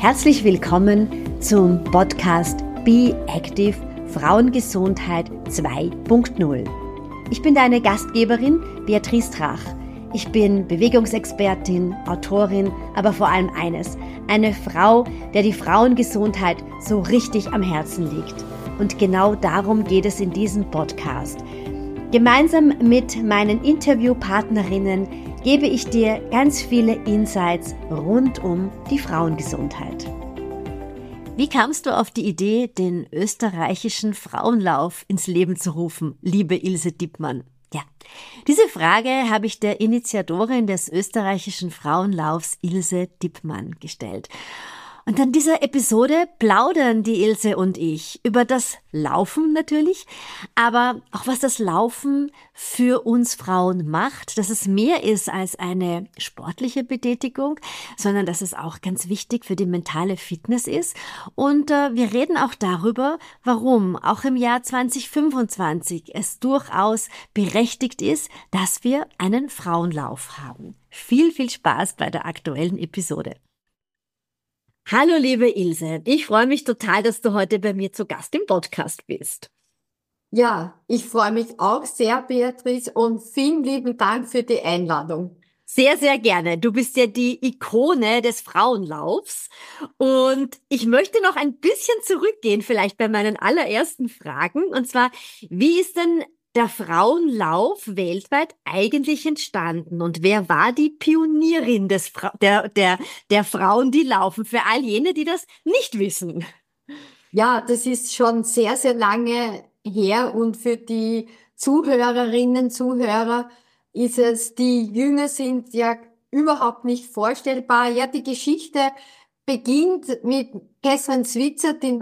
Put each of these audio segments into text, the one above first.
Herzlich willkommen zum Podcast Be Active Frauengesundheit 2.0. Ich bin deine Gastgeberin Beatrice Drach. Ich bin Bewegungsexpertin, Autorin, aber vor allem eines, eine Frau, der die Frauengesundheit so richtig am Herzen liegt. Und genau darum geht es in diesem Podcast. Gemeinsam mit meinen Interviewpartnerinnen gebe ich dir ganz viele Insights rund um die Frauengesundheit. Wie kamst du auf die Idee, den österreichischen Frauenlauf ins Leben zu rufen, liebe Ilse Dippmann? Ja, diese Frage habe ich der Initiatorin des österreichischen Frauenlaufs Ilse Dippmann gestellt. Und an dieser Episode plaudern die Ilse und ich über das Laufen natürlich, aber auch was das Laufen für uns Frauen macht, dass es mehr ist als eine sportliche Betätigung, sondern dass es auch ganz wichtig für die mentale Fitness ist. Und wir reden auch darüber, warum auch im Jahr 2025 es durchaus berechtigt ist, dass wir einen Frauenlauf haben. Viel, viel Spaß bei der aktuellen Episode. Hallo liebe Ilse, ich freue mich total, dass du heute bei mir zu Gast im Podcast bist. Ja, ich freue mich auch sehr, Beatrice, und vielen lieben Dank für die Einladung. Sehr, sehr gerne. Du bist ja die Ikone des Frauenlaufs und ich möchte noch ein bisschen zurückgehen, vielleicht bei meinen allerersten Fragen. Und zwar, wie ist denn der Frauenlauf weltweit eigentlich entstanden und wer war die Pionierin der Frauen, die laufen? Für all jene, die das nicht wissen. Ja, das ist schon sehr, sehr lange her, und für die Zuhörerinnen, Zuhörer ist es, die jünger sind, ja überhaupt nicht vorstellbar. Ja, die Geschichte beginnt mit Catherine Switzer, die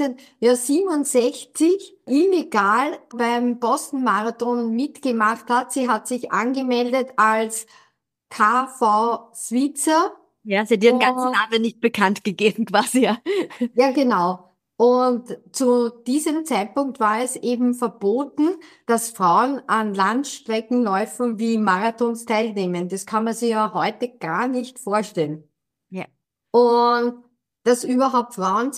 1967 illegal beim Boston Marathon mitgemacht hat. Sie hat sich angemeldet als KV Switzer. Ja, sie hat ihren ganzen Namen nicht bekannt gegeben, quasi, ja. Ja, genau. Und zu diesem Zeitpunkt war es eben verboten, dass Frauen an Langstreckenläufen wie Marathons teilnehmen. Das kann man sich ja heute gar nicht vorstellen. Ja. Und dass überhaupt Frauen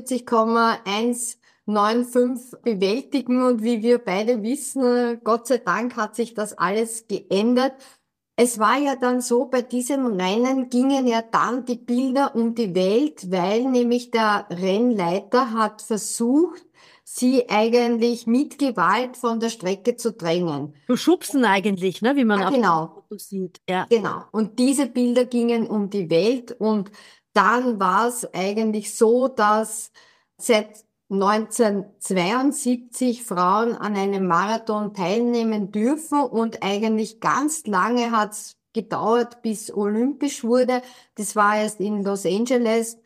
42,195 bewältigen, und wie wir beide wissen, Gott sei Dank hat sich das alles geändert. Es war ja dann so, bei diesem Rennen gingen ja dann die Bilder um die Welt, weil nämlich der Rennleiter hat versucht, sie eigentlich mit Gewalt von der Strecke zu drängen. So schubsen eigentlich, ne, wie man auf dem Foto sieht. Ja. Genau. Und diese Bilder gingen um die Welt, und dann war es eigentlich so, dass seit 1972 Frauen an einem Marathon teilnehmen dürfen, und eigentlich ganz lange hat es gedauert, bis olympisch wurde. Das war erst in Los Angeles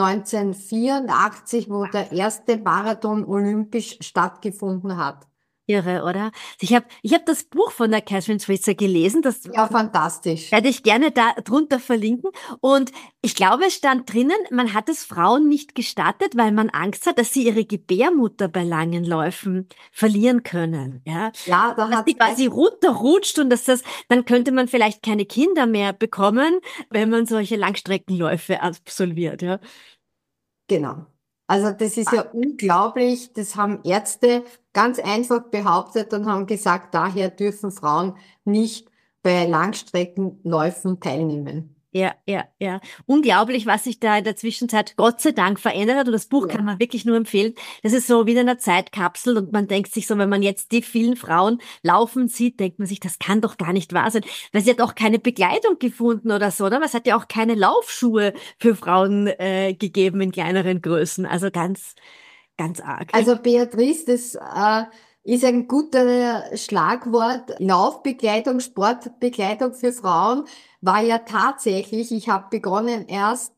1984, wo der erste Marathon olympisch stattgefunden hat. Irre, oder? Ich hab das Buch von der Catherine Switzer gelesen. Das ja, fantastisch. Werde ich gerne da drunter verlinken. Und ich glaube, es stand drinnen, man hat es Frauen nicht gestattet, weil man Angst hat, dass sie ihre Gebärmutter bei langen Läufen verlieren können. Ja, ja, dass die quasi runterrutscht und dann könnte man vielleicht keine Kinder mehr bekommen, wenn man solche Langstreckenläufe absolviert. Ja. Genau. Also das ist ja unglaublich. Das haben Ärzte ganz einfach behauptet und haben gesagt, daher dürfen Frauen nicht bei Langstreckenläufen teilnehmen. Ja. Unglaublich, was sich da in der Zwischenzeit Gott sei Dank verändert hat. Und das Buch kann man wirklich nur empfehlen. Das ist so wie in einer Zeitkapsel, und man denkt sich so, wenn man jetzt die vielen Frauen laufen sieht, denkt man sich, das kann doch gar nicht wahr sein. Weil sie hat auch keine Begleitung gefunden oder so, oder? Es hat ja auch keine Laufschuhe für Frauen gegeben in kleineren Größen. Also ganz, ganz arg. Also Beatrice, das ist ein guter Schlagwort. Laufbegleitung, Sportbegleitung für Frauen war ja tatsächlich, ich habe begonnen erst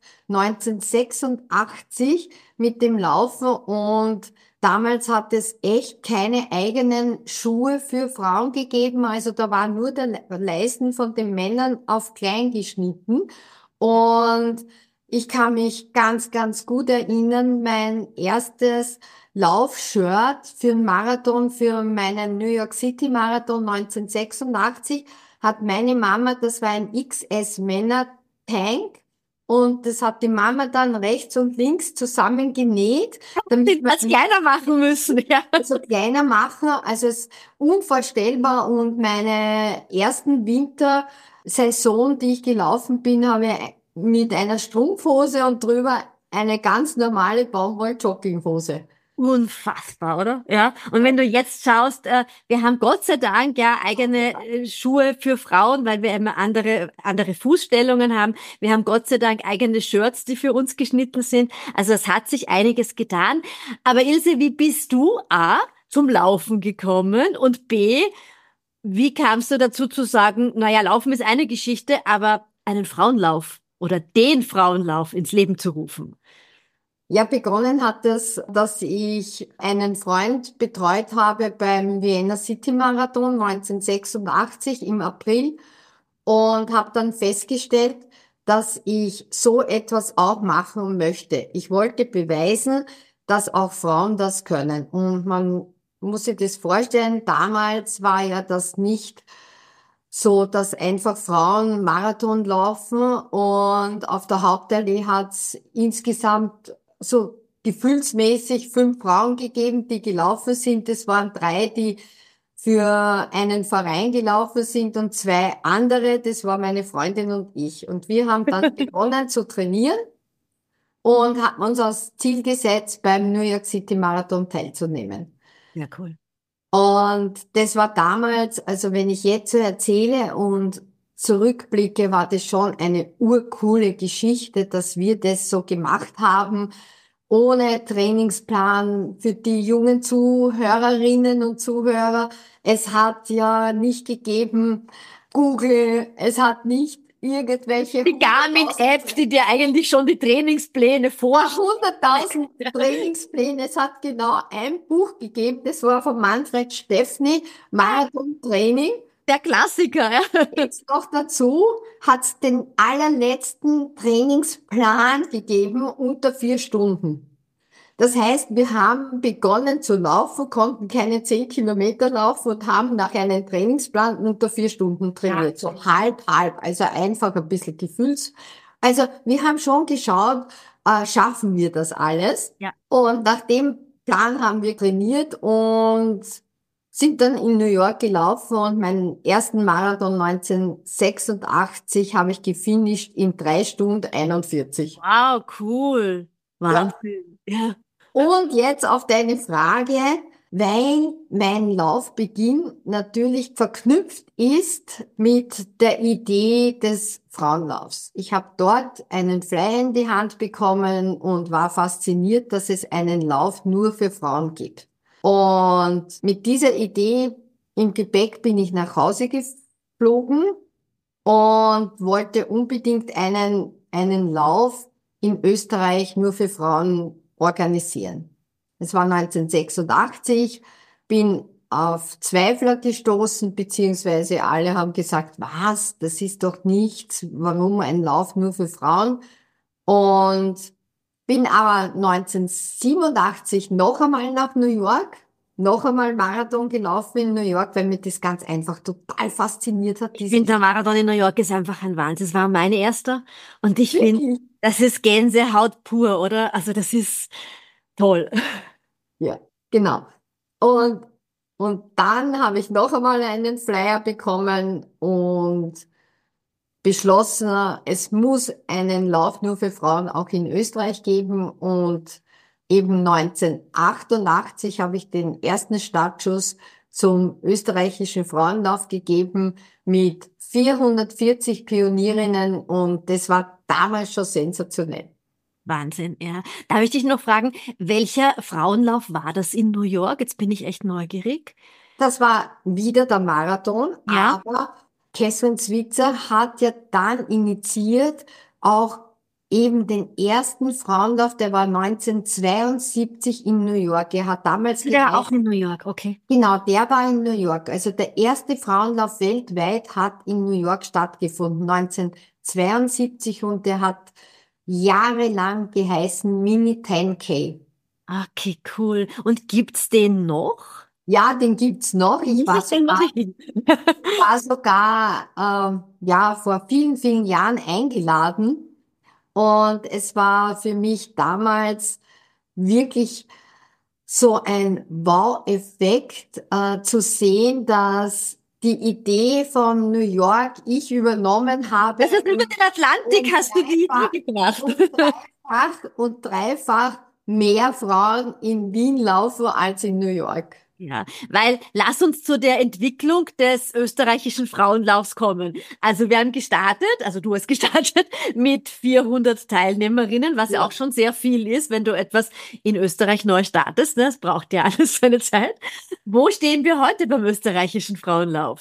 1986 mit dem Laufen, und damals hat es echt keine eigenen Schuhe für Frauen gegeben. Also da war nur der Leisten von den Männern auf klein geschnitten, und ich kann mich ganz, ganz gut erinnern, mein erstes Laufshirt für einen Marathon, für meinen New York City Marathon 1986, hat meine Mama, das war ein XS Männer Tank, und das hat die Mama dann rechts und links zusammengenäht, damit man Was kleiner machen müssen, ja. so kleiner machen. Also es ist unvorstellbar. Und meine ersten Wintersaison, die ich gelaufen bin, habe ich mit einer Strumpfhose und drüber eine ganz normale Baumwoll-Jogginghose. Unfassbar, oder? Ja. Und wenn du jetzt schaust, wir haben Gott sei Dank ja eigene Schuhe für Frauen, weil wir immer andere Fußstellungen haben. Wir haben Gott sei Dank eigene Shirts, die für uns geschnitten sind. Also es hat sich einiges getan. Aber Ilse, wie bist du A, zum Laufen gekommen und B, wie kamst du dazu zu sagen, naja, Laufen ist eine Geschichte, aber einen Frauenlauf oder den Frauenlauf ins Leben zu rufen? Ja, begonnen hat es, dass ich einen Freund betreut habe beim Vienna City Marathon 1986 im April und habe dann festgestellt, dass ich so etwas auch machen möchte. Ich wollte beweisen, dass auch Frauen das können. Und man muss sich das vorstellen, damals war ja das nicht so, dass einfach Frauen Marathon laufen, und auf der Hauptallee hat es insgesamt so gefühlsmäßig 5 Frauen gegeben, die gelaufen sind. Es waren 3, die für einen Verein gelaufen sind, und 2 andere, das war meine Freundin und ich. Und wir haben dann begonnen zu trainieren und haben uns als Ziel gesetzt, beim New York City Marathon teilzunehmen. Ja, cool. Und das war damals, also wenn ich jetzt so erzähle und zurückblicke, war das schon eine urcoole Geschichte, dass wir das so gemacht haben, ohne Trainingsplan für die jungen Zuhörerinnen und Zuhörer. Es hat ja nicht gegeben Google, es hat nicht irgendwelche Die Garmin-App, die dir eigentlich schon die Trainingspläne vor. 100.000 Trainingspläne. Es hat genau ein Buch gegeben, das war von Manfred Steffny, Marathon Training. Der Klassiker, ja. Jetzt noch dazu hat es den allerletzten Trainingsplan gegeben unter 4 Stunden. Das heißt, wir haben begonnen zu laufen, konnten keine 10 Kilometer laufen und haben nach einem Trainingsplan unter 4 Stunden trainiert. So halb, also einfach ein bisschen Gefühls. Also wir haben schon geschaut, schaffen wir das alles? Ja. Und nach dem Plan haben wir trainiert und sind dann in New York gelaufen, und meinen ersten Marathon 1986 habe ich gefinisht in 3 Stunden 41. Wow, cool. Wahnsinn. Ja. Und jetzt auf deine Frage, weil mein Laufbeginn natürlich verknüpft ist mit der Idee des Frauenlaufs. Ich habe dort einen Flyer in die Hand bekommen und war fasziniert, dass es einen Lauf nur für Frauen gibt. Und mit dieser Idee im Gepäck bin ich nach Hause geflogen und wollte unbedingt einen Lauf in Österreich nur für Frauen organisieren. Es war 1986, bin auf Zweifler gestoßen, beziehungsweise alle haben gesagt, was, das ist doch nichts, warum ein Lauf nur für Frauen? Und bin aber 1987 noch einmal nach New York, noch einmal Marathon gelaufen in New York, weil mich das ganz einfach total fasziniert hat. Ich finde, der Marathon in New York ist einfach ein Wahnsinn. Das war mein erster. Und ich finde, das ist Gänsehaut pur, oder? Also das ist toll. Ja, genau. Und, und dann habe ich noch einmal einen Flyer bekommen und beschlossen, es muss einen Lauf nur für Frauen auch in Österreich geben. Und eben 1988 habe ich den ersten Startschuss zum österreichischen Frauenlauf gegeben mit 440 Pionierinnen, und das war damals schon sensationell. Wahnsinn, ja. Darf ich dich noch fragen, welcher Frauenlauf war das in New York? Jetzt bin ich echt neugierig. Das war wieder der Marathon, Ja. aber Catherine Switzer hat ja dann initiiert auch eben den ersten Frauenlauf, der war 1972 in New York. Er hat damals Ja, auch in New York, okay. genau, der war in New York. Also der erste Frauenlauf weltweit hat in New York stattgefunden, 1972, und der hat jahrelang geheißen Mini 10K. Okay, cool. Und gibt's den noch? Ja, den gibt's noch. Ich war sogar ja vor vielen, vielen Jahren eingeladen, und es war für mich damals wirklich so ein Wow-Effekt, zu sehen, dass die Idee von New York ich übernommen habe. Das ist über den Atlantik, hast du die Idee gebracht. Und dreifach mehr Frauen in Wien laufen als in New York. Ja, weil lass uns zu der Entwicklung des österreichischen Frauenlaufs kommen. Also wir haben gestartet, also du hast gestartet mit 400 Teilnehmerinnen, was ja auch schon sehr viel ist, wenn du etwas in Österreich neu startest. Ne? Das braucht ja alles seine Zeit. Wo stehen wir heute beim österreichischen Frauenlauf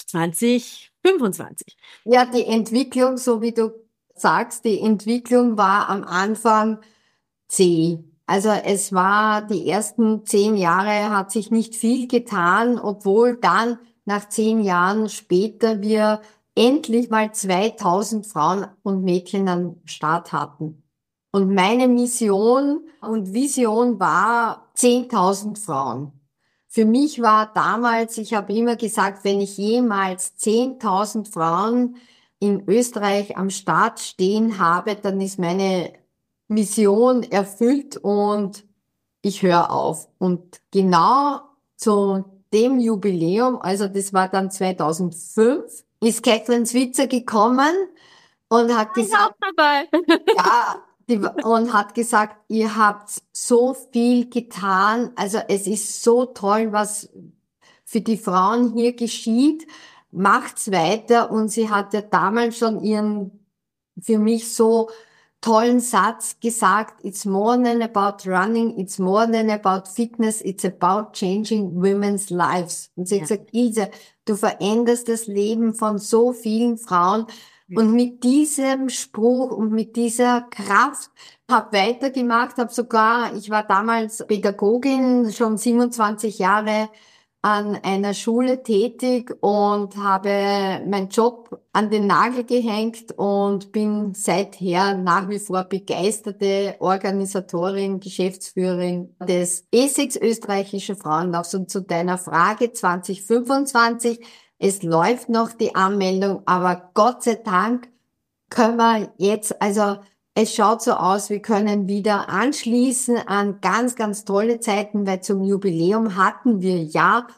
2025? Ja, die Entwicklung, so wie du sagst, die Entwicklung war am Anfang zäh. Also es war die ersten 10 Jahre hat sich nicht viel getan, obwohl dann nach 10 Jahren später wir endlich mal 2000 Frauen und Mädchen am Start hatten. Und meine Mission und Vision war 10.000 Frauen. Für mich war damals, ich habe immer gesagt, wenn ich jemals 10.000 Frauen in Österreich am Start stehen habe, dann ist meine Mission erfüllt und ich höre auf. Und genau zu dem Jubiläum, also das war dann 2005, ist Catherine Switzer gekommen und hat gesagt, Dabei. ja, und hat gesagt, ihr habt so viel getan. Also es ist so toll, was für die Frauen hier geschieht. Macht's weiter. Und sie hat ja damals schon ihren für mich so tollen Satz gesagt, it's more than about running, it's more than about fitness, it's about changing women's lives. Und sie hat gesagt, Ilse, du veränderst das Leben von so vielen Frauen. Und mit diesem Spruch und mit dieser Kraft habe weitergemacht, ich war damals Pädagogin, schon 27 Jahre an einer Schule tätig und habe meinen Job an den Nagel gehängt und bin seither nach wie vor begeisterte Organisatorin, Geschäftsführerin des ESIX österreichischen Frauenlaufs. Und zu deiner Frage 2025, es läuft noch die Anmeldung, aber Gott sei Dank können wir jetzt, also es schaut so aus, wir können wieder anschließen an ganz, ganz tolle Zeiten, weil zum Jubiläum hatten wir ja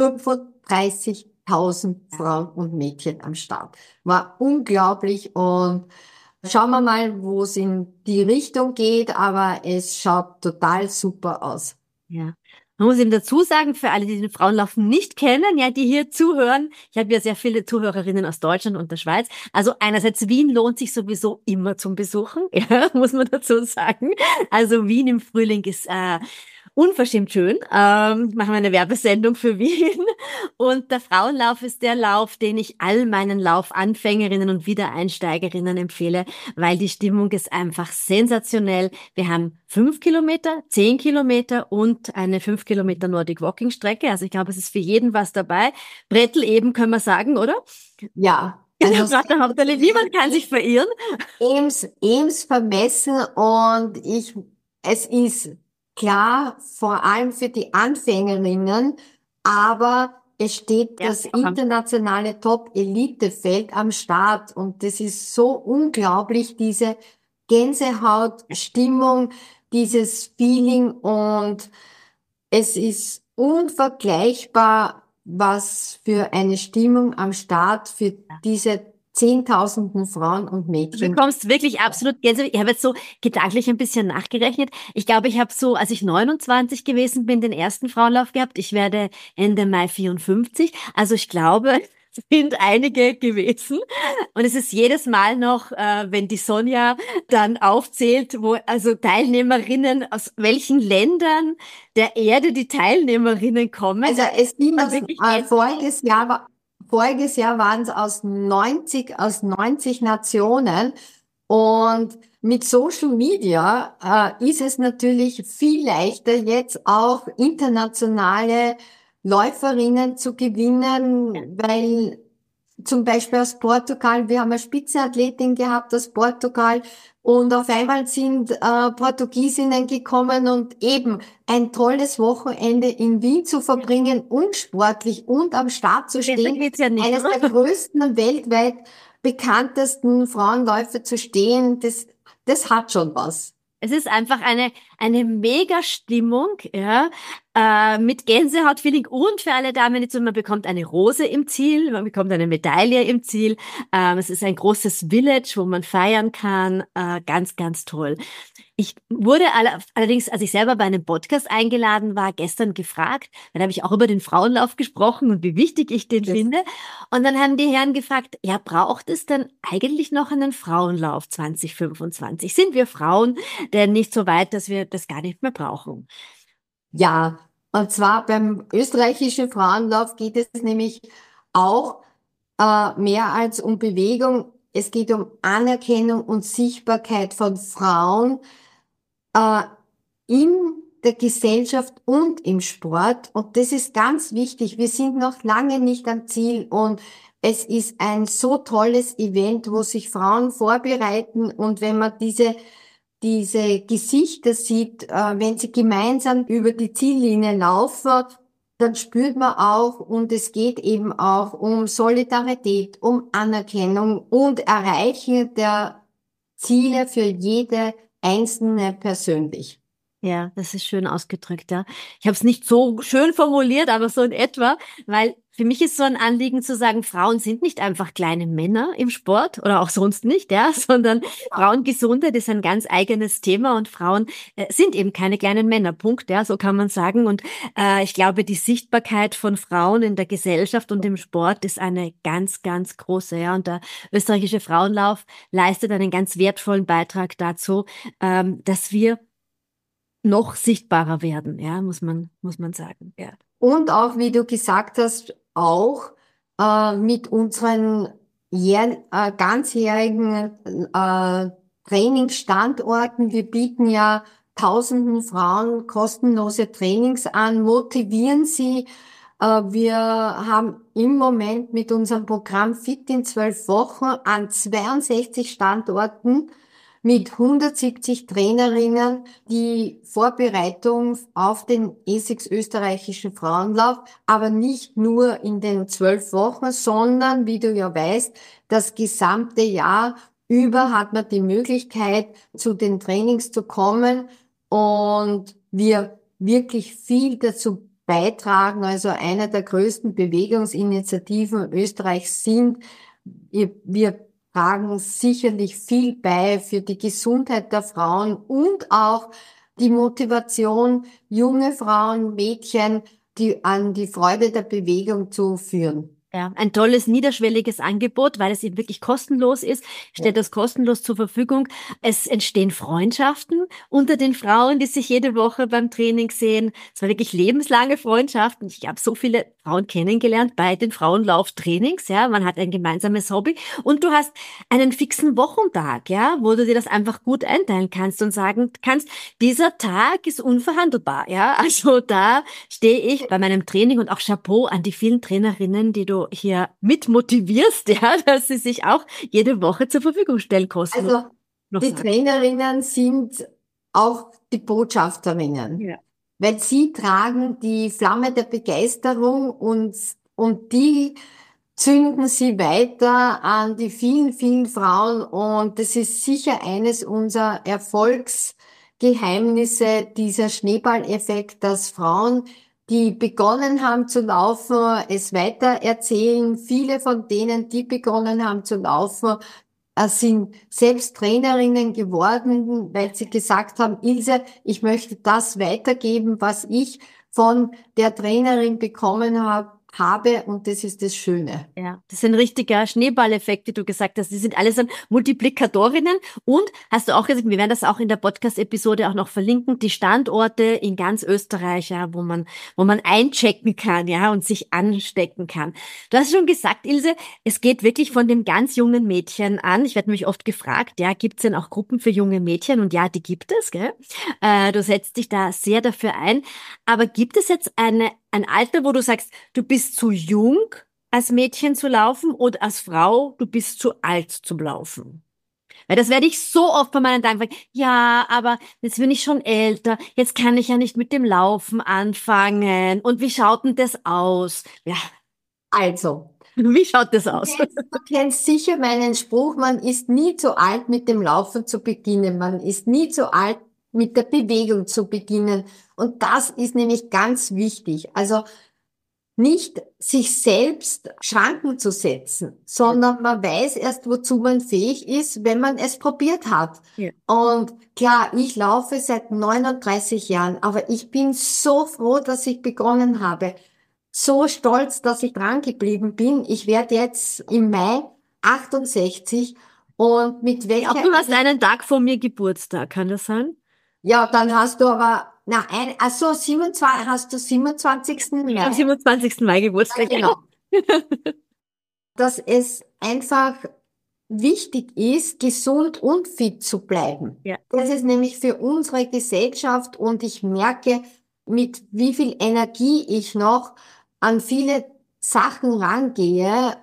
35.000 Frauen und Mädchen am Start. War unglaublich und schauen wir mal, wo es in die Richtung geht, aber es schaut total super aus. Ja. Man muss eben dazu sagen, für alle, die den Frauenlauf nicht kennen, ja, die hier zuhören, ich habe ja sehr viele Zuhörerinnen aus Deutschland und der Schweiz. Also einerseits Wien lohnt sich sowieso immer zum Besuchen, ja, muss man dazu sagen. Also Wien im Frühling ist unverschämt schön. Machen wir eine Werbesendung für Wien. Und der Frauenlauf ist der Lauf, den ich all meinen Laufanfängerinnen und Wiedereinsteigerinnen empfehle, weil die Stimmung ist einfach sensationell. Wir haben 5 Kilometer, 10 Kilometer und eine 5 Kilometer Nordic Walking Strecke. Also ich glaube, es ist für jeden was dabei. Brettel eben können wir sagen, oder? Ja. Also niemand kann sich verirren. Ems vermessen und es ist klar, vor allem für die Anfängerinnen, aber es steht das internationale Top-Elite-Feld am Start und das ist so unglaublich, diese Gänsehautstimmung, dieses Feeling und es ist unvergleichbar, was für eine Stimmung am Start für diese Zehntausenden Frauen und Mädchen. Du bekommst wirklich absolut Gänsehaut. Ich habe jetzt so gedanklich ein bisschen nachgerechnet. Ich glaube, ich habe so, als ich 29 gewesen bin, den ersten Frauenlauf gehabt. Ich werde Ende Mai 54. Also ich glaube, es sind einige gewesen. Und es ist jedes Mal noch, wenn die Sonja dann aufzählt, wo also Teilnehmerinnen aus welchen Ländern der Erde die Teilnehmerinnen kommen. Also es ging Voriges Jahr waren es aus 90 Nationen und mit Social Media ist es natürlich viel leichter, jetzt auch internationale Läuferinnen zu gewinnen, weil zum Beispiel aus Portugal, wir haben eine Spitzenathletin gehabt aus Portugal und auf einmal sind Portugiesinnen gekommen und eben ein tolles Wochenende in Wien zu verbringen und sportlich und am Start zu stehen. Ja nicht, eines der größten weltweit bekanntesten Frauenläufer zu stehen, das hat schon was. Es ist einfach eine Mega-Stimmung, ja, mit Gänsehautfeeling und für alle Damen, man bekommt eine Rose im Ziel, man bekommt eine Medaille im Ziel. Es ist ein großes Village, wo man feiern kann. Ganz, ganz toll. Ich wurde allerdings, als ich selber bei einem Podcast eingeladen war, gestern gefragt, dann habe ich auch über den Frauenlauf gesprochen und wie wichtig ich den finde. Und dann haben die Herren gefragt, ja, braucht es denn eigentlich noch einen Frauenlauf 2025? Sind wir Frauen denn nicht so weit, dass wir das gar nicht mehr brauchen? Ja, und zwar beim österreichischen Frauenlauf geht es nämlich auch mehr als um Bewegung. Es geht um Anerkennung und Sichtbarkeit von Frauen äh, in der Gesellschaft und im Sport. Und das ist ganz wichtig. Wir sind noch lange nicht am Ziel und es ist ein so tolles Event, wo sich Frauen vorbereiten und wenn man diese Gesichter sieht, wenn sie gemeinsam über die Ziellinie laufen, dann spürt man auch, und es geht eben auch um Solidarität, um Anerkennung und Erreichen der Ziele für jede Einzelne persönlich. Ja, das ist schön ausgedrückt, ja. Ich habe es nicht so schön formuliert, aber so in etwa, weil für mich ist so ein Anliegen zu sagen, Frauen sind nicht einfach kleine Männer im Sport oder auch sonst nicht, ja, sondern Frauengesundheit ist ein ganz eigenes Thema und Frauen sind eben keine kleinen Männer, Punkt, ja, so kann man sagen. Und ich glaube, die Sichtbarkeit von Frauen in der Gesellschaft und im Sport ist eine ganz, ganz große, ja. Und der österreichische Frauenlauf leistet einen ganz wertvollen Beitrag dazu, dass wir noch sichtbarer werden, ja, muss man sagen, ja. Und auch, wie du gesagt hast, auch mit unseren ganzjährigen Trainingsstandorten. Wir bieten ja tausenden Frauen kostenlose Trainings an, motivieren sie. Wir haben im Moment mit unserem Programm Fit in 12 Wochen an 62 Standorten mit 170 Trainerinnen die Vorbereitung auf den ESIX österreichischen Frauenlauf, aber nicht nur in den 12 Wochen, sondern, wie du ja weißt, das gesamte Jahr über hat man die Möglichkeit, zu den Trainings zu kommen und wir wirklich viel dazu beitragen, also einer der größten Bewegungsinitiativen Österreichs sind. Wir tragen sicherlich viel bei für die Gesundheit der Frauen und auch die Motivation, junge Frauen, Mädchen, an die Freude der Bewegung zu führen. Ja, ein tolles niederschwelliges Angebot, weil es eben wirklich kostenlos ist, stellt das kostenlos zur Verfügung. Es entstehen Freundschaften unter den Frauen, die sich jede Woche beim Training sehen. Es waren wirklich lebenslange Freundschaften. Ich habe so viele Frauen kennengelernt bei den Frauenlauftrainings, ja. Man hat ein gemeinsames Hobby und du hast einen fixen Wochentag, ja, wo du dir das einfach gut einteilen kannst und sagen kannst, dieser Tag ist unverhandelbar, ja. Also da stehe ich bei meinem Training und auch Chapeau an die vielen Trainerinnen, die du hier mit motivierst, ja, dass sie sich auch jede Woche zur Verfügung stellen, kostenlos. Also die Trainerinnen sind auch die Botschafterinnen, ja. Weil sie tragen die Flamme der Begeisterung und die zünden sie weiter an die vielen, vielen Frauen und das ist sicher eines unserer Erfolgsgeheimnisse, dieser Schneeballeffekt, dass Frauen, die begonnen haben zu laufen, es weiter erzählen. Viele von denen, die begonnen haben zu laufen, sind selbst Trainerinnen geworden, weil sie gesagt haben, Ilse, ich möchte das weitergeben, was ich von der Trainerin bekommen habe und das ist das Schöne. Ja, das ist ein richtiger Schneeballeffekt, wie du gesagt hast. Die sind alles an Multiplikatorinnen. Und hast du auch gesagt, wir werden das auch in der Podcast-Episode auch noch verlinken, die Standorte in ganz Österreich, ja, wo man einchecken kann, ja, und sich anstecken kann. Du hast schon gesagt, Ilse, es geht wirklich von dem ganz jungen Mädchen an. Ich werde mich oft gefragt, ja, gibt es denn auch Gruppen für junge Mädchen? Und ja, die gibt es, gell? Du setzt dich da sehr dafür ein. Aber gibt es jetzt ein Alter, wo du sagst, du bist zu jung, als Mädchen zu laufen oder als Frau, du bist zu alt zum Laufen? Weil das werde ich so oft bei meinen Damen fragen. Ja, aber jetzt bin ich schon älter. Jetzt kann ich ja nicht mit dem Laufen anfangen. Und wie schaut denn das aus? Ja. Also, Wie schaut das aus? Du kennst sicher meinen Spruch, man ist nie zu alt, mit dem Laufen zu beginnen. Man ist nie zu alt, mit der Bewegung zu beginnen. Und das ist nämlich ganz wichtig. Also nicht sich selbst Schranken zu setzen, sondern man weiß erst, wozu man fähig ist, wenn man es probiert hat. Ja. Und klar, ich laufe seit 39 Jahren, aber ich bin so froh, dass ich begonnen habe. So stolz, dass ich dran geblieben bin. Ich werde jetzt im Mai 68 und mit Auch welcher... du hast einen Tag vor mir Geburtstag, kann das sein? Ja, dann hast du aber... also 27, hast du 27. Am Mai? 27. Mai Ja, Geburtstag. genau. Dass es einfach wichtig ist, gesund und fit zu bleiben. Ja. Das ist nämlich für unsere Gesellschaft und ich merke, mit wie viel Energie ich noch an viele Sachen rangehe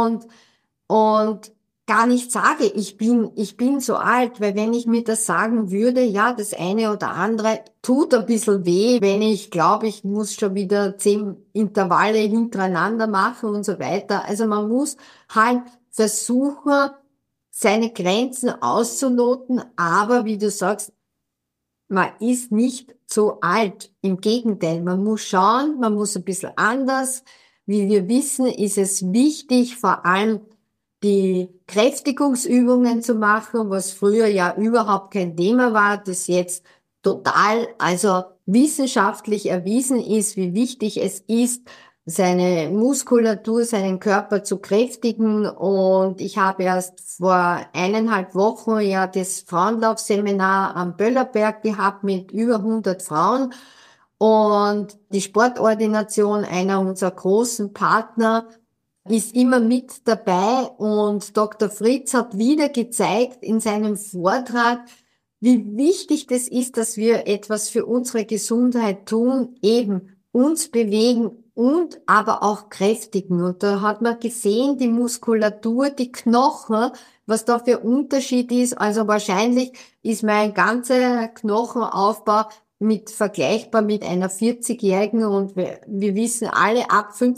und gar nicht sage, ich bin so alt, weil wenn ich mir das sagen würde, ja, das eine oder andere tut ein bisschen weh, wenn ich glaube, ich muss schon wieder 10 Intervalle hintereinander machen und so weiter. Also man muss halt versuchen, seine Grenzen auszuloten, aber wie du sagst, man ist nicht so alt. Im Gegenteil, man muss schauen, man muss ein bisschen anders. Wie wir wissen, ist es wichtig, vor allem die Kräftigungsübungen zu machen, was früher ja überhaupt kein Thema war, das jetzt total, also wissenschaftlich erwiesen ist, wie wichtig es ist, seine Muskulatur, seinen Körper zu kräftigen. Und ich habe erst vor 1,5 Wochen ja das Frauenlaufseminar am Böllerberg gehabt mit über 100 Frauen. Und die Sportordination einer unserer großen Partner ist immer mit dabei. Und Dr. Fritz hat wieder gezeigt in seinem Vortrag, wie wichtig das ist, dass wir etwas für unsere Gesundheit tun, eben uns bewegen und aber auch kräftigen. Und da hat man gesehen, die Muskulatur, die Knochen, was da für Unterschied ist. Also wahrscheinlich ist mein ganzer Knochenaufbau vergleichbar mit einer 40-Jährigen und wir wissen alle,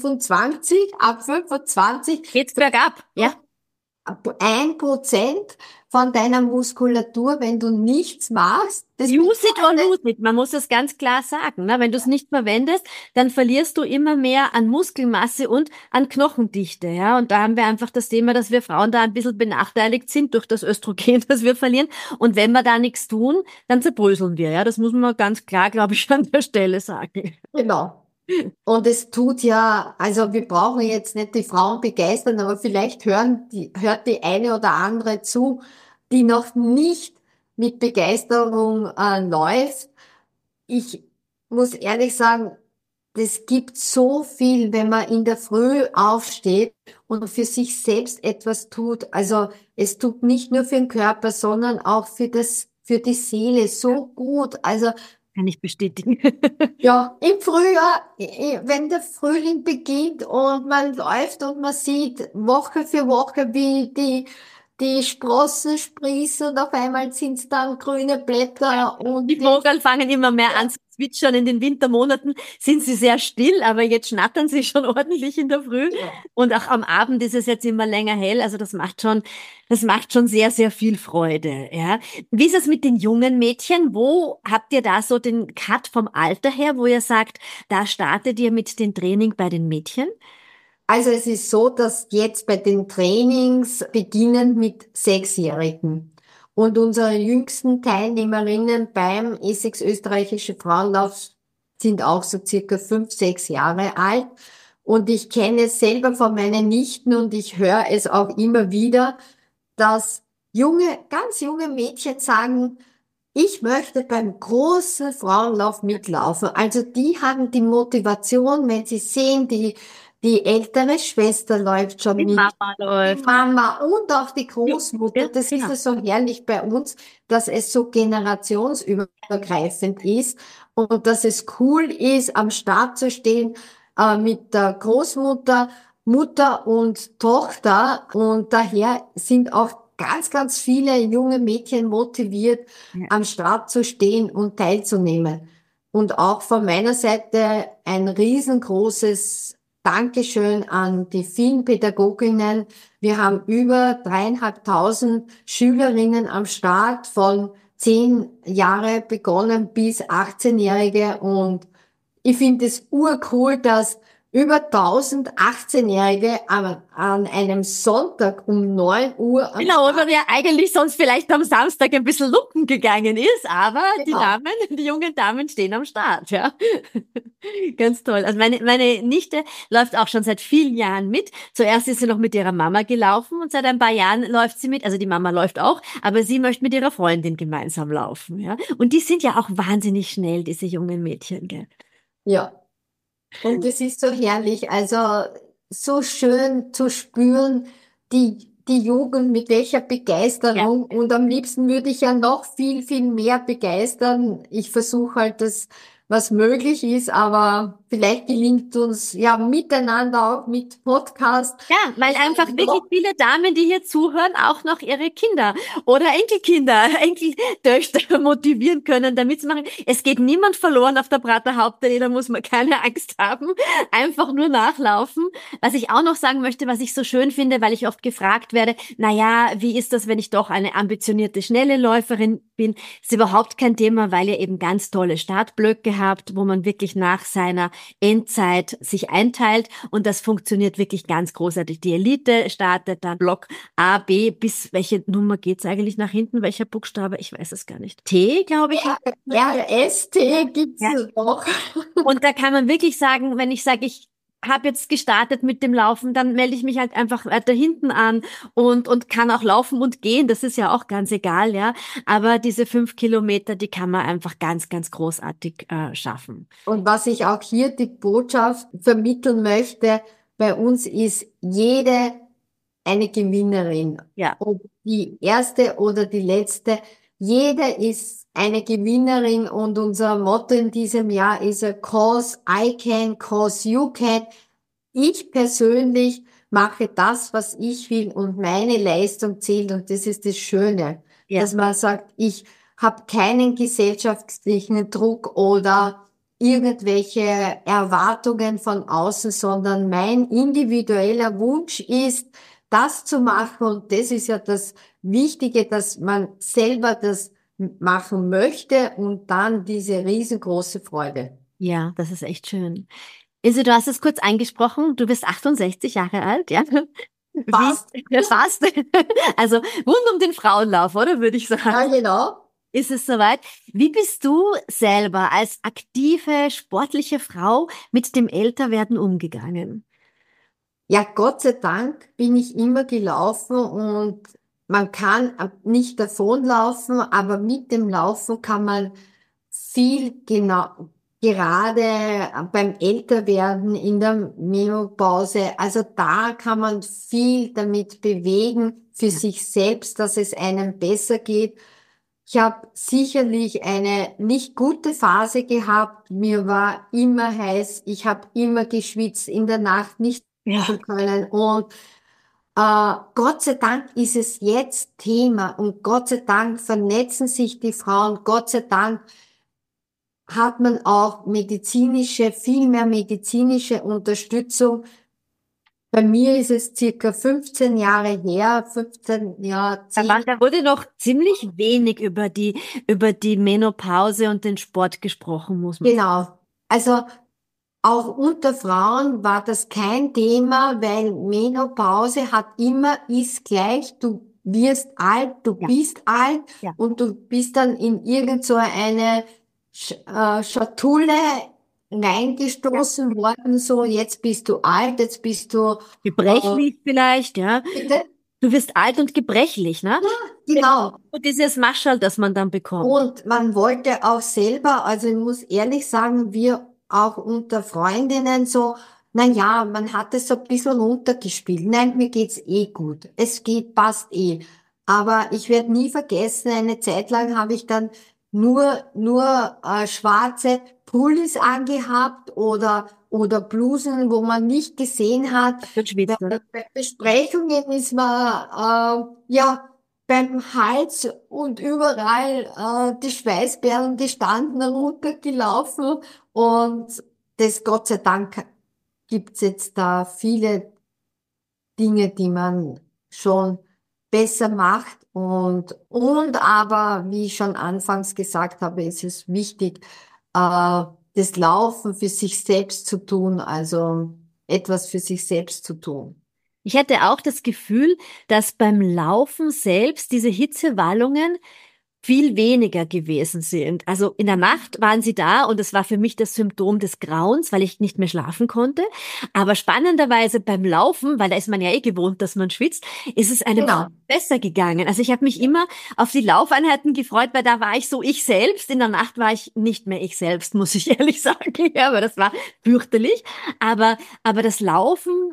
ab 25 Geht's bergab, ja? 1% von deiner Muskulatur, wenn du nichts machst, das Use it or bedeutet, lose it. Man muss das ganz klar sagen. Ne? Wenn du es nicht verwendest, dann verlierst du immer mehr an Muskelmasse und an Knochendichte. Ja? Und da haben wir einfach das Thema, dass wir Frauen da ein bisschen benachteiligt sind durch das Östrogen, das wir verlieren. Und wenn wir da nichts tun, dann zerbröseln wir. Ja, das muss man ganz klar, glaube ich, an der Stelle sagen. genau. Und es tut ja, also wir brauchen jetzt nicht die Frauen begeistern, aber vielleicht hört die eine oder andere zu, die noch nicht mit Begeisterung läuft. Ich muss ehrlich sagen, es gibt so viel, wenn man in der Früh aufsteht und für sich selbst etwas tut. Also es tut nicht nur für den Körper, sondern auch für die Seele so gut. Also Kann ich bestätigen. ja, im Frühjahr, wenn der Frühling beginnt und man läuft und man sieht Woche für Woche, wie die Sprossen sprießen und auf einmal sind es dann grüne Blätter und Die Vögel fangen immer mehr an zu zwitschern. In den Wintermonaten sind sie sehr still, aber jetzt schnattern sie schon ordentlich in der Früh. Und auch am Abend ist es jetzt immer länger hell. Also das macht schon sehr, sehr viel Freude. Ja. Wie ist es mit den jungen Mädchen? Wo habt ihr da so den Cut vom Alter her, wo ihr sagt, da startet ihr mit dem Training bei den Mädchen? Also es ist so, dass jetzt bei den Trainings beginnen mit 6-Jährigen. Und unsere jüngsten Teilnehmerinnen beim Essex Österreichische Frauenlauf sind auch so circa 5, 6 Jahre alt. Und ich kenne es selber von meinen Nichten und ich höre es auch immer wieder, dass ganz junge Mädchen sagen, ich möchte beim großen Frauenlauf mitlaufen. Also die haben die Motivation, wenn sie sehen, die ältere Schwester läuft schon Die mit, Mama die läuft. Mama und auch die Ja, Großmutter. Das ist genau. ja so herrlich bei uns, dass es so generationsübergreifend ist und dass es cool ist, am Start zu stehen mit der Großmutter, Mutter und Tochter. Und daher sind auch ganz, ganz viele junge Mädchen motiviert, Ja. am Start zu stehen und teilzunehmen. Und auch von meiner Seite ein riesengroßes Dankeschön an die vielen Pädagoginnen. Wir haben über 3.500 Schülerinnen am Start von 10 Jahre begonnen bis 18-Jährige und ich finde es urcool, dass über 1.018-Jährige an einem Sonntag um 9 Uhr am Genau, wo Start. man ja eigentlich sonst vielleicht am Samstag ein bisschen lupen gegangen ist, aber die Genau. Damen, die jungen Damen stehen am Start, ja. Ganz toll. Also meine Nichte läuft auch schon seit vielen Jahren mit. Zuerst ist sie noch mit ihrer Mama gelaufen und seit ein paar Jahren läuft sie mit. Also die Mama läuft auch, aber sie möchte mit ihrer Freundin gemeinsam laufen, ja. Und die sind ja auch wahnsinnig schnell, diese jungen Mädchen, gell. Ja. Und es ist so herrlich, also so schön zu spüren, die Jugend mit welcher Ja. Begeisterung. Und am liebsten würde ich ja noch viel, viel mehr begeistern. Ich versuche halt das, was möglich ist, aber vielleicht gelingt uns ja miteinander auch mit Podcast. Ja, weil einfach wirklich viele Damen, die hier zuhören, auch noch ihre Kinder oder Enkelkinder, Enkeltöchter motivieren können, da mitzumachen. Es geht niemand verloren auf der Prater Hauptallee, da muss man keine Angst haben. Einfach nur nachlaufen. Was ich auch noch sagen möchte, was ich so schön finde, weil ich oft gefragt werde, na ja, wie ist das, wenn ich doch eine ambitionierte, schnelle Läuferin bin? Ist überhaupt kein Thema, weil ihr eben ganz tolle Startblöcke habt, wo man wirklich nach seiner Endzeit sich einteilt und das funktioniert wirklich ganz großartig. Die Elite startet dann Block A, B, bis welche Nummer geht's eigentlich nach hinten? Welcher Buchstabe? Ich weiß es gar nicht. T, glaube ich. RST gibt's Ja. noch. Und da kann man wirklich sagen, wenn ich sage, ich habe jetzt gestartet mit dem Laufen, dann melde ich mich halt einfach weiter hinten an und kann auch laufen und gehen. Das ist ja auch ganz egal, ja. Aber diese 5 Kilometer, die kann man einfach ganz, ganz großartig schaffen. Und was ich auch hier die Botschaft vermitteln möchte, bei uns ist jede eine Gewinnerin. Ja. Ob die erste oder die letzte, jede ist eine Gewinnerin und unser Motto in diesem Jahr ist Cause I can, cause you can. Ich persönlich mache das, was ich will und meine Leistung zählt und das ist das Schöne, Ja. dass man sagt, ich habe keinen gesellschaftlichen Druck oder irgendwelche Erwartungen von außen, sondern mein individueller Wunsch ist, das zu machen und das ist ja das Wichtige, dass man selber das machen möchte und dann diese riesengroße Freude. Ja, das ist echt schön. Ilse, du hast es kurz angesprochen, du bist 68 Jahre alt, ja? Fast. Ja, fast. Also rund um den Frauenlauf, oder würde ich Ja, sagen, genau. ist es soweit. Wie bist du selber als aktive, sportliche Frau mit dem Älterwerden umgegangen? Ja, Gott sei Dank bin ich immer gelaufen und man kann nicht davonlaufen, aber mit dem Laufen kann man viel genau, gerade beim Älterwerden in der Menopause, also da kann man viel damit bewegen für sich selbst, dass es einem besser geht. Ich habe sicherlich eine nicht gute Phase gehabt. Mir war immer heiß. Ich habe immer geschwitzt, in der Nacht nicht Ja. schlafen können. Und Gott sei Dank ist es jetzt Thema und Gott sei Dank vernetzen sich die Frauen. Gott sei Dank hat man auch viel mehr medizinische Unterstützung. Bei mir ist es circa 15 Jahre her, 15 Jahre, Da wurde noch ziemlich wenig über die Menopause und den Sport gesprochen, muss man sagen. genau. Also auch unter Frauen war das kein Thema, weil Menopause hat immer, ist gleich, du wirst alt, du Ja, bist alt ja. und du bist dann in irgend so eine Schatulle reingestoßen worden, so jetzt bist du alt, jetzt bist du, Gebrechlich vielleicht, ja. bitte? Du wirst alt und gebrechlich, ne? Genau. Und dieses Mascherl, das man dann bekommt. Und man wollte auch selber, also ich muss ehrlich sagen, wir auch unter Freundinnen so, na ja, man hat es so ein bisschen runtergespielt. Nein, mir geht's eh gut. Es geht, passt eh. Aber ich werde nie vergessen, eine Zeit lang habe ich dann nur schwarze Pullis angehabt oder Blusen, wo man nicht gesehen hat. Und schwitzt, oder? Bei Besprechungen ist man, ja, beim Hals und überall die Schweißperlen gestanden, runtergelaufen und das Gott sei Dank gibt's jetzt da viele Dinge, die man schon besser macht und aber, wie ich schon anfangs gesagt habe, ist es wichtig, das Laufen für sich selbst zu tun, also etwas für sich selbst zu tun. Ich hatte auch das Gefühl, dass beim Laufen selbst diese Hitzewallungen viel weniger gewesen sind. Also in der Nacht waren sie da und es war für mich das Symptom des Grauens, weil ich nicht mehr schlafen konnte. Aber spannenderweise beim Laufen, weil da ist man ja eh gewohnt, dass man schwitzt, ist es einem Genau. besser gegangen. Also ich habe mich immer auf die Laufeinheiten gefreut, weil da war ich so ich selbst. In der Nacht war ich nicht mehr ich selbst, muss ich ehrlich sagen. Ja, aber das war fürchterlich. Aber das Laufen,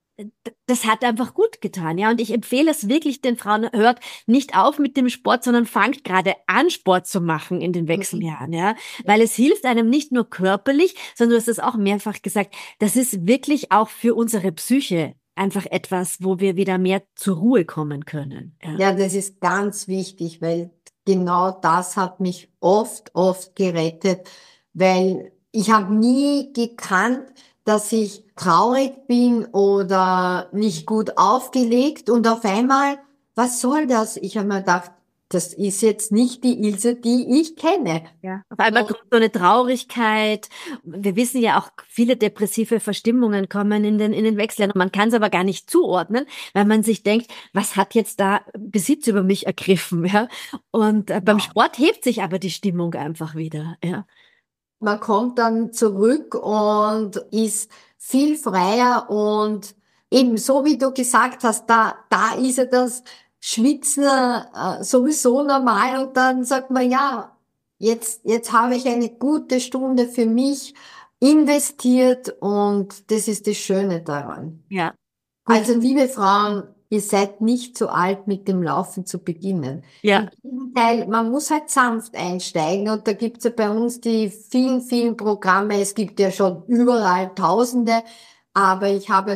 das hat einfach gut getan, ja. Und ich empfehle es wirklich den Frauen, hört nicht auf mit dem Sport, sondern fangt gerade an, Sport zu machen in den Wechseljahren, ja. Weil es hilft einem nicht nur körperlich, sondern du hast es auch mehrfach gesagt, das ist wirklich auch für unsere Psyche einfach etwas, wo wir wieder mehr zur Ruhe kommen können. Ja, Ja, das ist ganz wichtig, weil genau das hat mich oft gerettet, weil ich habe nie gekannt, dass ich traurig bin oder nicht gut aufgelegt und auf einmal, was soll das? Ich habe mir gedacht, das ist jetzt nicht die Ilse, die ich kenne. ja. Auf einmal kommt so eine Traurigkeit. Wir wissen ja auch, viele depressive Verstimmungen kommen in den Wechseljahren. Man kann es aber gar nicht zuordnen, weil man sich denkt, was hat jetzt da Besitz über mich ergriffen, ja? Und beim Ja. Sport hebt sich aber die Stimmung einfach wieder, ja. Man kommt dann zurück und ist viel freier und eben so wie du gesagt hast, da ist ja das Schwitzen sowieso normal und dann sagt man, ja, jetzt habe ich eine gute Stunde für mich investiert und das ist das Schöne daran. Ja, gut. Also liebe Frauen, ihr seid nicht zu alt, mit dem Laufen zu beginnen. Ja, Im Gegenteil, man muss halt sanft einsteigen und da gibt's ja bei uns die vielen Programme. Es gibt ja schon überall Tausende, aber ich habe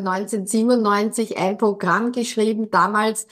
1997 ein Programm geschrieben, damals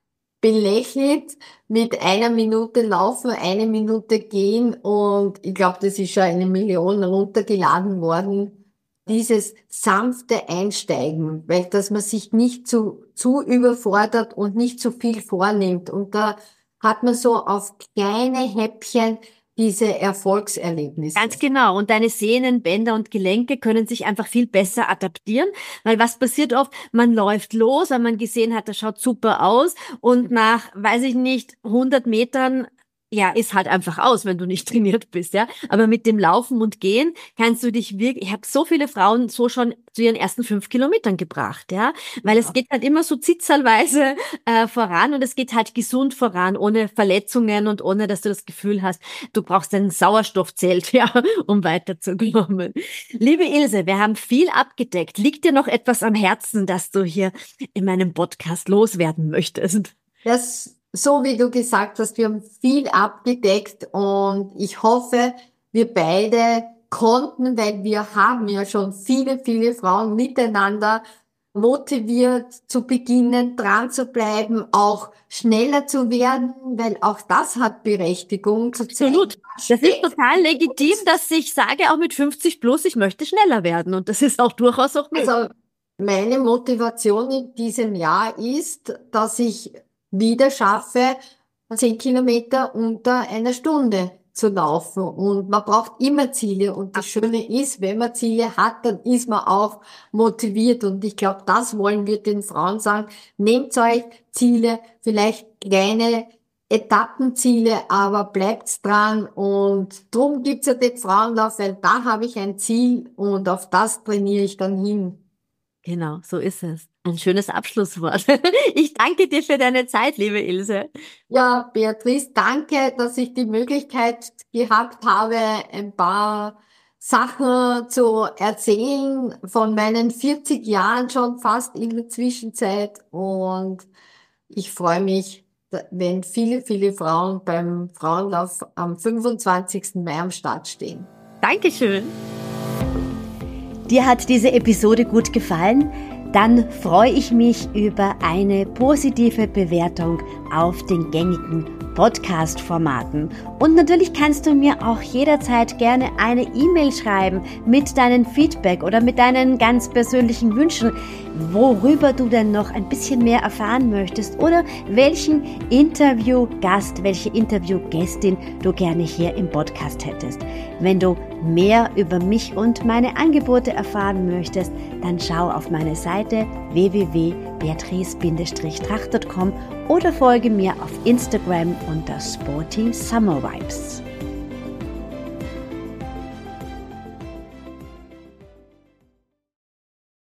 belächelt mit 1 Minute laufen, 1 Minute gehen und ich glaube, das ist schon 1 Million runtergeladen worden. Dieses sanfte Einsteigen, weil dass man sich nicht zu überfordert und nicht zu viel vornimmt. Und da hat man so auf kleine Häppchen diese Erfolgserlebnisse. ganz genau. Und deine Sehnen, Bänder und Gelenke können sich einfach viel besser adaptieren, weil was passiert oft? Man läuft los, weil man gesehen hat, das schaut super aus und nach, weiß ich nicht, 100 Metern, ja, ist halt einfach aus, wenn du nicht trainiert bist, ja. Aber mit dem Laufen und Gehen kannst du dich wirklich, ich habe so viele Frauen so schon zu ihren ersten 5 Kilometern gebracht, ja, weil es geht halt immer so zitzelweise voran und es geht halt gesund voran, ohne Verletzungen und ohne, dass du das Gefühl hast, du brauchst ein Sauerstoffzelt, ja, um weiterzukommen. Liebe Ilse, wir haben viel abgedeckt. Liegt dir noch etwas am Herzen, das du hier in meinem Podcast loswerden möchtest? Das, so wie du gesagt hast, wir haben viel abgedeckt und ich hoffe, wir beide konnten, weil wir haben ja schon viele Frauen miteinander motiviert zu beginnen, dran zu bleiben, auch schneller zu werden, weil auch das hat Berechtigung. Zu Absolut. zeigen, Das ist total legitim, dass ich sage, auch mit 50 plus, ich möchte schneller werden. Und das ist auch durchaus auch möglich. Also meine Motivation in diesem Jahr ist, dass ich wieder schaffe, 10 Kilometer unter 1 Stunde zu laufen. Und man braucht immer Ziele. Und das Schöne ist, wenn man Ziele hat, dann ist man auch motiviert. Und ich glaube, das wollen wir den Frauen sagen. Nehmt euch Ziele, vielleicht kleine Etappenziele, aber bleibt dran. Und drum gibt's ja den Frauenlauf, weil da habe ich ein Ziel und auf das trainiere ich dann hin. Genau, so ist es. Ein schönes Abschlusswort. Ich danke dir für deine Zeit, liebe Ilse. Ja, Beatrice, danke, dass ich die Möglichkeit gehabt habe, ein paar Sachen zu erzählen von meinen 40 Jahren schon fast in der Zwischenzeit. Und ich freue mich, wenn viele Frauen beim Frauenlauf am 25. Mai am Start stehen. Dankeschön. Dir hat diese Episode gut gefallen? Dann freue ich mich über eine positive Bewertung auf den gängigen Podcast-Formaten. Und natürlich kannst du mir auch jederzeit gerne eine E-Mail schreiben mit deinem Feedback oder mit deinen ganz persönlichen Wünschen, worüber du denn noch ein bisschen mehr erfahren möchtest oder welchen Interviewgast, welche Interviewgästin du gerne hier im Podcast hättest. Wenn du mehr über mich und meine Angebote erfahren möchtest, dann schau auf meine Seite www.beatrice-trach.com oder folge mir auf Instagram unter Sporty Summer Vibes.